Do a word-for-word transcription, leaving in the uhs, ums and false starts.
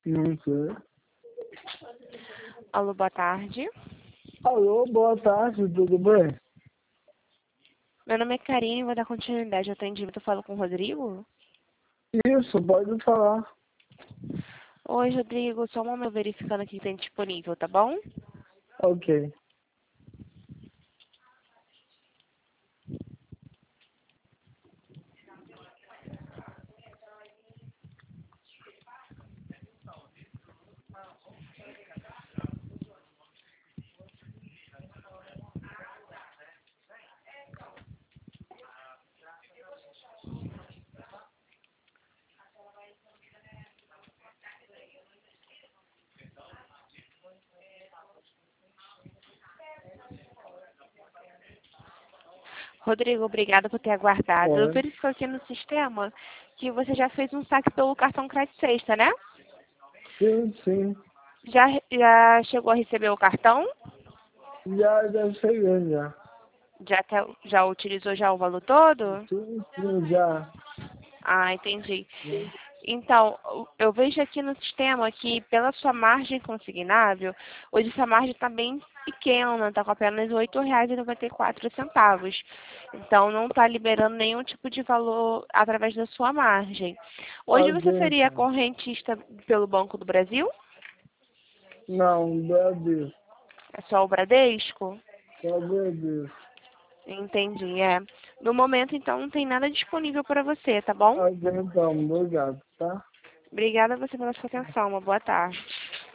Não sei. Alô, boa tarde. Alô, boa tarde, tudo bem? Meu nome é Karine, vou dar continuidade ao atendimento. Eu falo com o Rodrigo? Isso, pode falar. Oi, Rodrigo. Só um momento verificando aqui que tem disponível, tá bom? Ok. Rodrigo, obrigada por ter aguardado. Eu Oi. verifico aqui no sistema que você já fez um saque pelo cartão crédito sexta, né? Sim, sim. Já, já chegou a receber o cartão? Já, já cheguei, já. Já, tá- já utilizou já o valor todo? Sim, sim, já. Ah, entendi. Então, eu vejo aqui no sistema que pela sua margem consignável, hoje essa margem está bem pequena, está com apenas oito reais e noventa e quatro centavos. Então, não está liberando nenhum tipo de valor através da sua margem. Hoje Ok, você seria então. correntista pelo Banco do Brasil? Não, Brasil. É só o Bradesco? Só Brasil. Entendi, é. No momento, então, não tem nada disponível para você, tá bom? Ok, então, obrigado, tá? Obrigada a você pela sua atenção. Uma boa tarde.